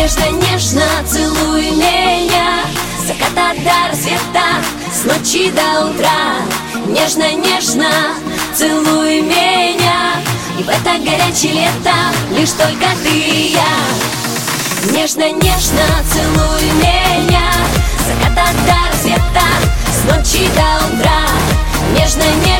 Нежно-нежно целуй меня, с заката до рассвета, с ночи до утра. Нежно-нежно целуй меня, и в это горячее лето лишь только ты и я. Нежно-нежно целуй меня, с заката до рассвета, с ночи до утра. Нежно-нежно